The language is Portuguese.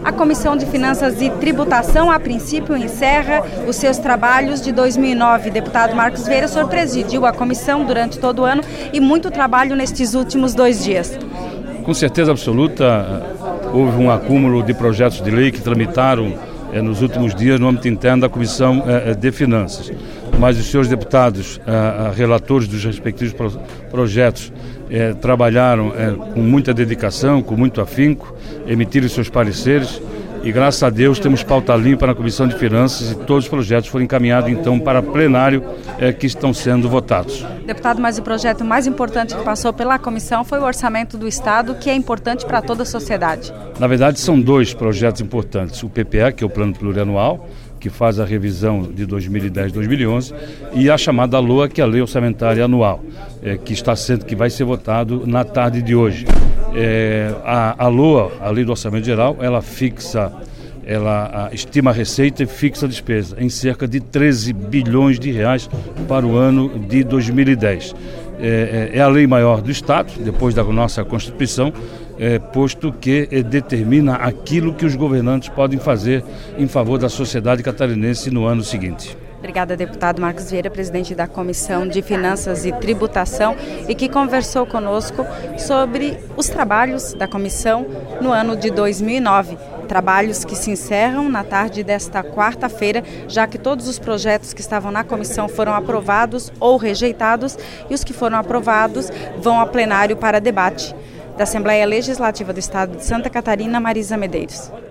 A Comissão de Finanças e Tributação, a princípio, encerra os seus trabalhos de 2009. Deputado Marcos Vieira, o senhor presidiu a comissão durante todo o ano e muito trabalho nestes últimos 2 dias. Com certeza absoluta, houve um acúmulo de projetos de lei que tramitaram nos últimos dias no âmbito interno da Comissão de Finanças. Mas os senhores deputados, relatores dos respectivos projetos, trabalharam com muita dedicação, com muito afinco, emitiram seus pareceres e, graças a Deus, temos pauta limpa na Comissão de Finanças e todos os projetos foram encaminhados, então, para plenário que estão sendo votados. Deputado, mas o projeto mais importante que passou pela comissão foi o Orçamento do Estado, que é importante para toda a sociedade. Na verdade, são 2 projetos importantes. O PPA, que é o Plano Plurianual, que faz a revisão de 2010-2011, e a chamada LOA, que é a Lei Orçamentária Anual, que vai ser votado na tarde de hoje. A LOA, a Lei do Orçamento Geral, ela estima a receita e fixa a despesa em cerca de 13 bilhões de reais para o ano de 2010. É a lei maior do Estado, depois da nossa Constituição, posto que determina aquilo que os governantes podem fazer em favor da sociedade catarinense no ano seguinte. Obrigada, deputado Marcos Vieira, presidente da Comissão de Finanças e Tributação, e que conversou conosco sobre os trabalhos da comissão no ano de 2009. Trabalhos que se encerram na tarde desta quarta-feira, já que todos os projetos que estavam na comissão foram aprovados ou rejeitados, e os que foram aprovados vão a plenário para debate. Da Assembleia Legislativa do Estado de Santa Catarina, Marisa Medeiros.